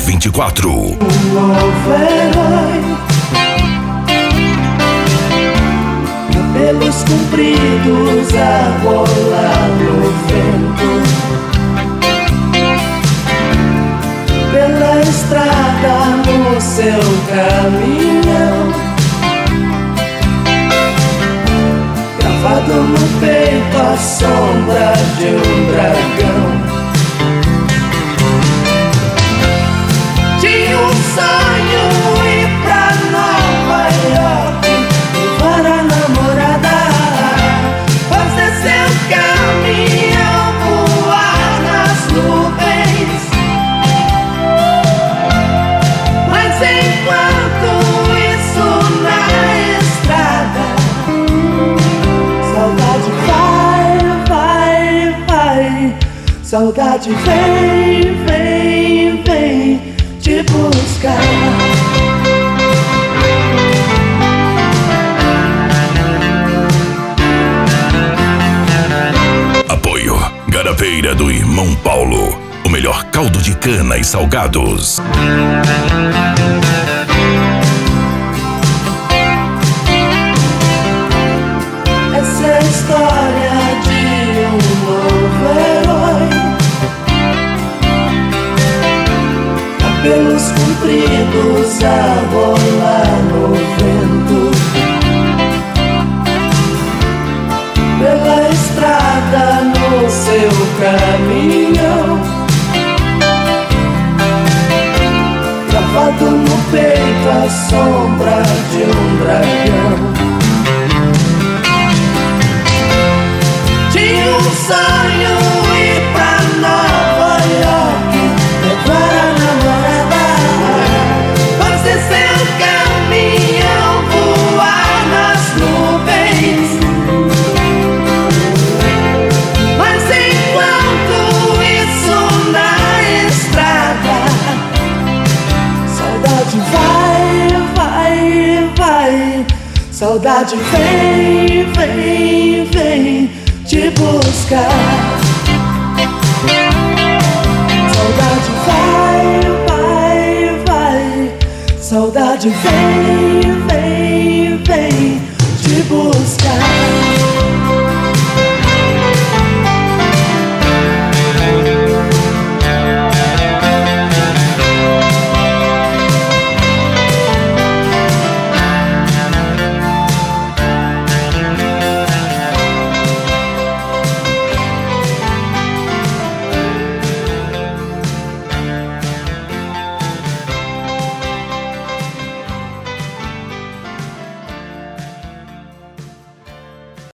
24. Um novo herói, cabelos compridos a rolar no vento, pela estrada no seu caminhão, gravado no peito a sombra de um dragão. Tinha um sonho ir pra Nova York, levar a namorada, fazer seu caminhão voar nas nuvens. Mas enquanto isso na estrada, saudade vai, vai, vai. Saudade vem, vem, vem te buscar. Apoio Garaveira do Irmão Paulo, o melhor caldo de cana e salgados. Essa é a história de um novo herói, cabelos compridos a rolar no vento, pela estrada no seu caminhão, gravado no peito a sombra de um dragão. Tinha um sonho ir pra Nova York, levar a namorada, fazer seu caminhão voar nas nuvens. Mas enquanto isso na estrada, saudade vai, vai, vai. Saudade vem, vem, vem te buscar. Saudade vai, vai, vai. Saudade vem.